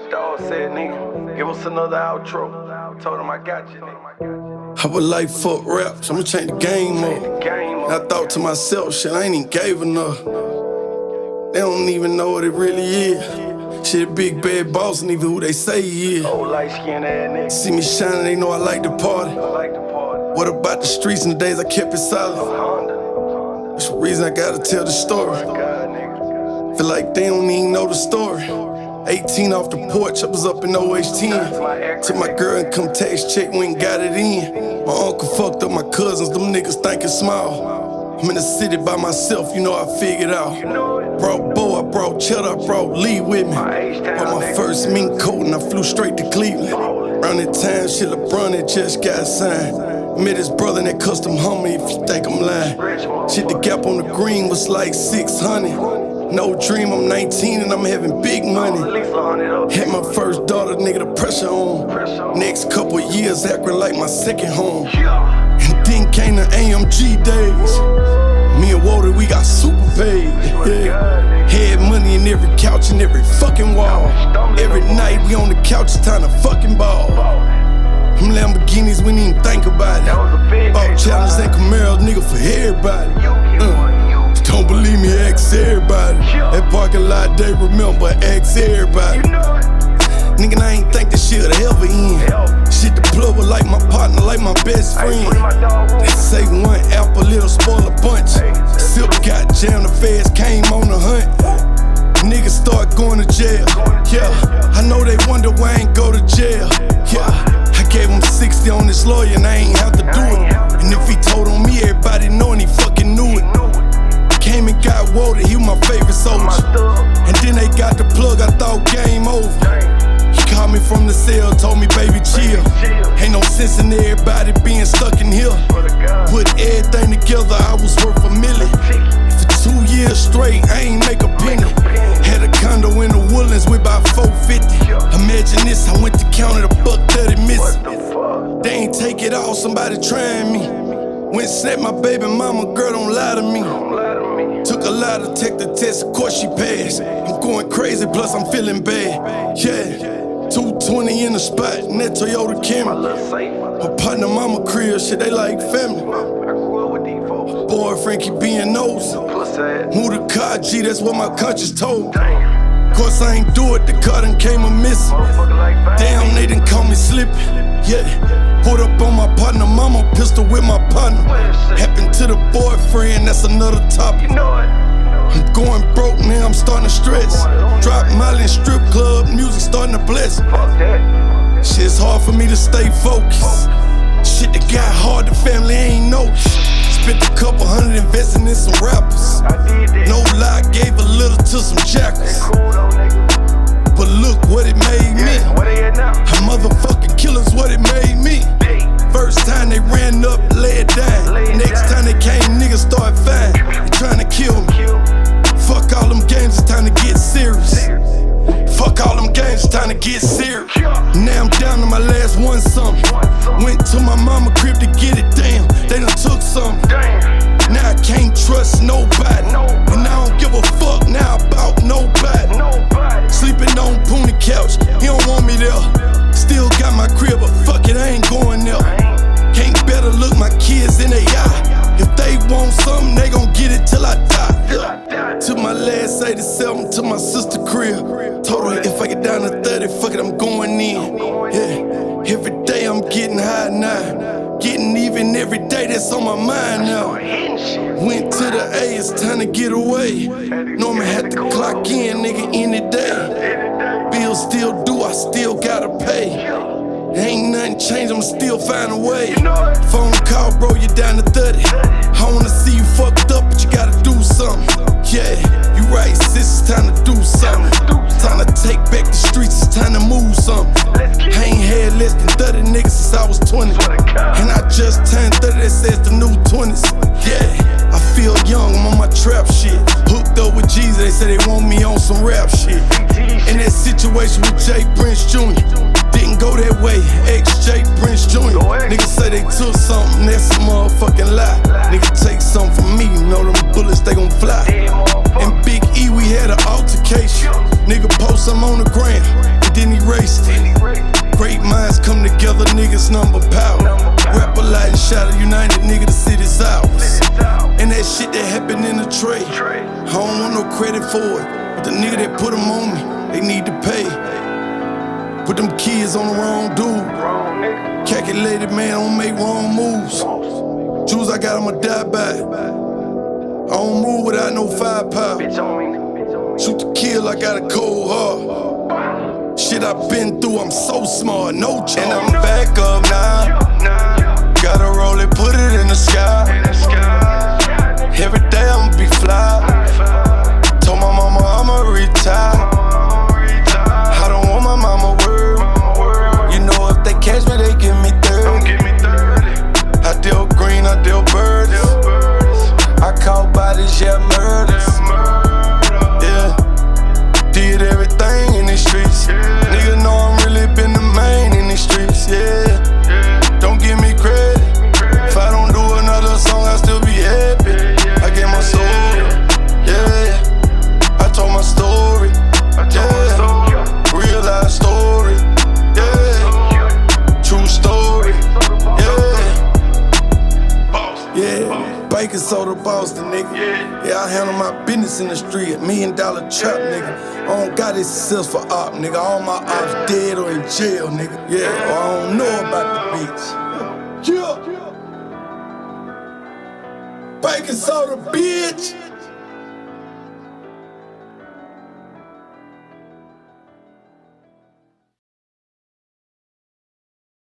my dog said, nigga, give us another outro. I told him I got you, nigga. I was like, fuck raps, I'ma change the game up. And I thought to myself, shit, I ain't even gave enough. They don't even know what it really is. Shit, a big bad boss, and even who they say he is. Old light-skinned ass nigga. See me shining, they know I like to party. I like the party. What about the streets and the days I kept it solid? Honda. That's the reason I gotta tell the story. God, nigga. Feel like they don't even know the story. 18 off the porch, I was up in OH10. Took my girl income tax check, went and got it in. My uncle fucked up my cousins, them niggas thinking small. I'm in the city by myself, you know I figured out. Brought Bo, I brought Cheddar, I brought Lee with me. Bought my first mink coat and I flew straight to Cleveland. Around that time, shit, LeBron had just got signed. Met his brother in that custom Hummer, if you think I'm lying. Shit, the gap on the green was like 600. No dream, I'm 19 and I'm having big money. Had my first daughter, nigga, the pressure on. Next couple years, Akron like my second home. And then came the AMG days. Me and Walter, we got super paid. Yeah. Had money in every couch and every fucking wall. Every night we on the couch, it's time to fucking ball. Them Lamborghinis, we didn't even think about it. Bought Challengers and Camaros, nigga, for everybody. Don't believe me, ask everybody. That parking lot, they remember, ask everybody. Nigga, I ain't think this shit'd ever end. Shit, the plug was like my partner, like my best friend. They say one apple, little spoil a bunch. Silk got jammed, the feds came on the hunt. Niggas start going to jail. Yeah, I know they wonder why I ain't go to jail. Yeah, I gave him 60 on this lawyer and I ain't have to do it. And if he told on me, everybody knowing he fucking knew it. Came and got Walter, he was my favorite soldier. And then they got the plug, I thought game over. He called me from the cell, told me, baby, chill. Ain't no sense in everybody being stuck in here. Put everything together, I was worth $1 million. For 2 years straight, I ain't make a penny. Had a condo in the Woodlands with about 450. Imagine this, I went to counter the $130 missing. They ain't take it all, somebody trying me. Went snap my baby mama, girl, don't lie to me. Took a lie to take the test, of course she passed. I'm going crazy, plus I'm feeling bad. Yeah, 220 in the spot, and that Toyota Camry. My partner, mama crib, shit, they like family. Boyfriend keep being nosy. Move the car, G, that's what my conscience told. Of course I ain't do it, the car done came amiss. Damn, they done call me slippy. Yeah, put up on my partner, mama pistol with my partner. Happened to the boyfriend, that's another topic. I'm going broke now, I'm starting to stress. Drop Molly in strip club, music starting to bless. Shit's hard for me to stay focused. Shit that got hard, the family ain't noticed. Spent a couple hundred investing in some rappers. No lie, gave a little to some jackals. But look what it made me. A motherfucking killer's what it made me. First time they ran up, lay it down. Next time they came, niggas start fine. They trying to kill me. Fuck all them games, it's time to get serious. Fuck all them games, it's time to get serious. Now I'm down to my last one something. Went to my mama crib to get it, damn. They done took something. Now I can't trust nobody. And I don't give a fuck now about nobody. Sleeping on Poonie couch, he don't want me there. Still got my crib, but fuck it, I ain't going there. Can't better look my kids in they eye. If they want something, they gon' get it till I die. Took my last 87 to my sister crib. Told her if I get down to 30, fuck it, I'm going in. Yeah, every day I'm getting high now. Getting even every day, that's on my mind now. Went to the A, it's time to get away. Normally had to clock in, nigga, any day. Bills still due, I still gotta pay. Ain't nothing changed, I'ma still find a way. Phone call, bro, you down to 30. I wanna see you fucked up, but you gotta do something. Yeah, you right, sis, it's time to do something. Time to take back the streets, it's time to move something. I ain't had less than 30 niggas since I was 20. And I just turned 30, that says the new 20s. Yeah, I feel young, I'm on my trap shit. Hooked up with Jesus, they say they want me on some rap shit. In that situation with Jay Prince Jr. Didn't go that way, ex-Jay Prince Jr. Niggas say they took something, that's a motherfucking lie. Niggas take something from me, know them bullets, they gon' fly. And Big E, we had an altercation. Nigga post some on the gram, and then he shit that happened in the tray. I don't want no credit for it, but the nigga that put them on me, they need to pay. Put them kids on the wrong dude. Calculated man, don't make wrong moves. Choose I got, I'ma die by it. I don't move without no firepower. Shoot to kill, I got a cold heart. Shit I've been through, I'm so smart, no charge. And I'm back up now. Gotta roll it, put it in the sky. Every day I'ma be fly. Told my mama I'ma retire. I don't want my mama worried. You know if they catch me, they give me 30. I deal green, I deal birds. I call bodies, yeah, murders. Yeah, did everything in these streets. Nigga know I'm really been the main in these streets. Yeah, don't give me credit. If I don't do another song, I'll still be happy. I gave my soul. Yeah, I told my story. Yeah, real life story. Yeah, true story. Yeah, Baker soda Boston, nigga. Yeah, I handle my business in the street. $1 million trap, nigga. I don't got this sales for op, nigga. All my ops dead or in jail, nigga. Yeah, or I don't know about the bitch. Yeah. Baker soda, bitch.